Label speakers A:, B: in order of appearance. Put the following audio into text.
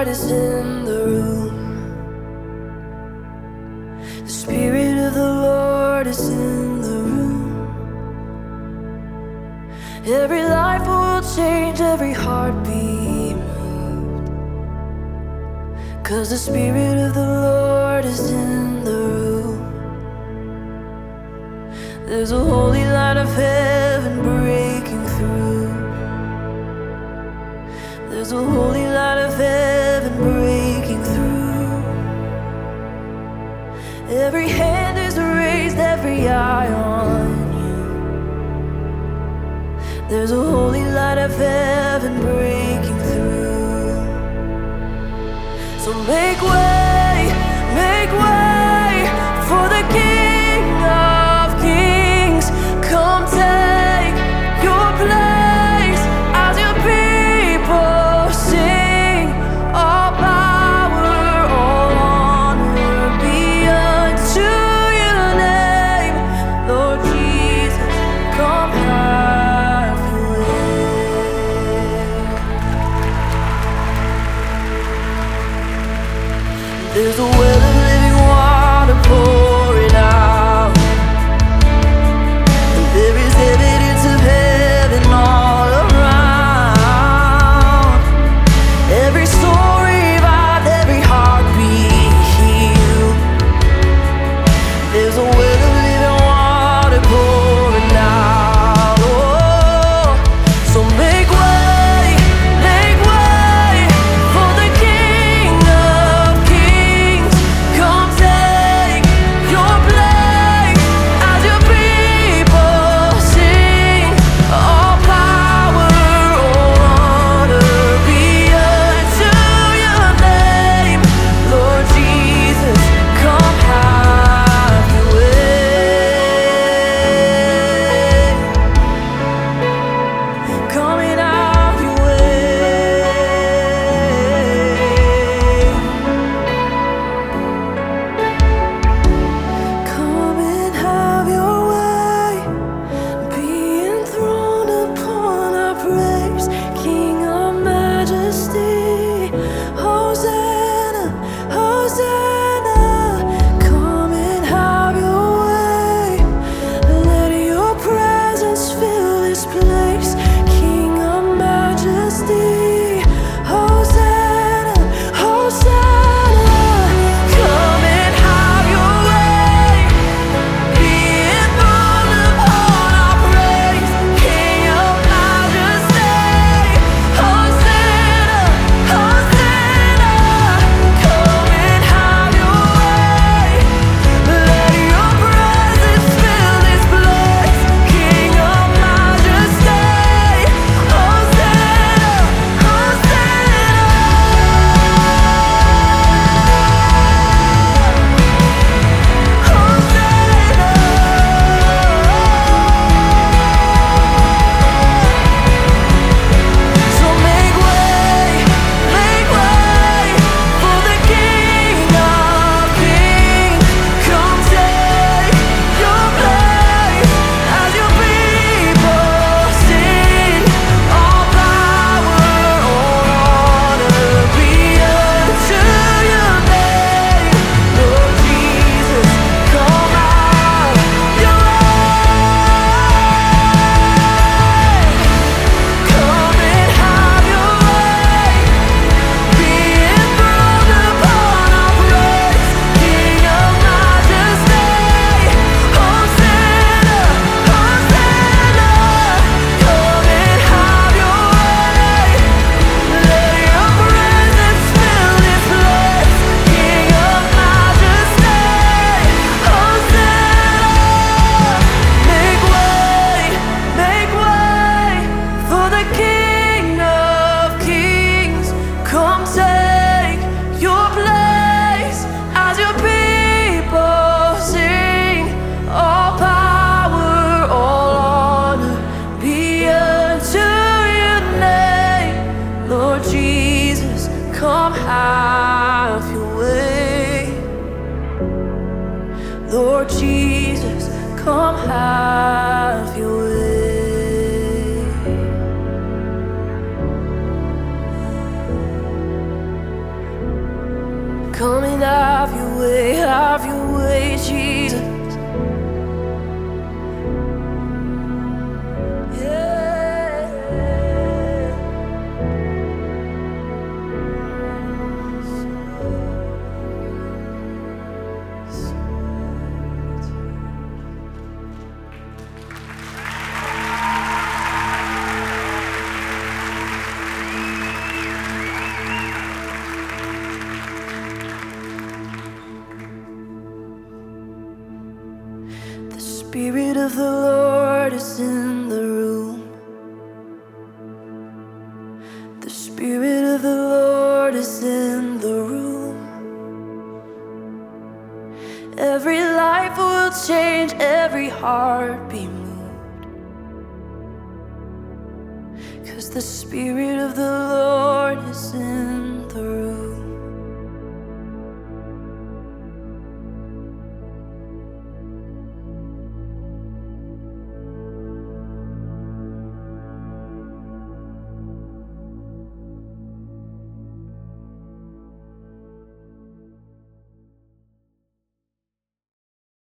A: is in the room. The Spirit of the Lord is in the room. Every life will change, every heart be moved. 'Cause the Spirit of the Lord is in the room. There's a holy light of heaven breaking through. There's a holy light of heaven breaking through. Every hand is raised, every eye on you. There's a holy light of heaven breaking through. So make way for the King of Kings. Come take your place as your people sing. All power, all honor be unto your name. Lord Jesus, come have your way. There's a well of living water pouring out. There is evidence of heaven all around. Every soul revived, every heartbeat healed. There's a well of living water pouring out. Oh, so make way for the King of Kings. Come take your place as your people sing. All power, all honor be unto your name. Lord Jesus, come have your way. Come and have your way. Come and have your way. Be enthroned upon our praise, King of majesty. Hosanna, Hosanna. Come and have your way. Let your presence fill this place, King of majesty. Hosanna, Hosanna. Come and have your way. Be enthroned upon our praise, King of majesty. Hosanna, Hosanna. Come and have your way. Let your presence fill this place, King of majesty. Hosanna, so make way for the King of Kings. Come take your place as your people sing. All power, all honor be unto your name. Lord Jesus, come have your way. Come and have your way. Be enthroned upon our praise, King of majesty. Hosanna, Hosanna. Come and have your way. Let your presence fill this place, King of majesty. Hosanna. Make way for the King of Kings. Come take your place as your people sing. All power, all honor be unto your name. Lord Jesus, come have your way. Lord Jesus, come have your way. Spirit of the Lord is in the room. The Spirit of the Lord is in the room. Every life will change, every heart be moved. 'Cause the Spirit of the Lord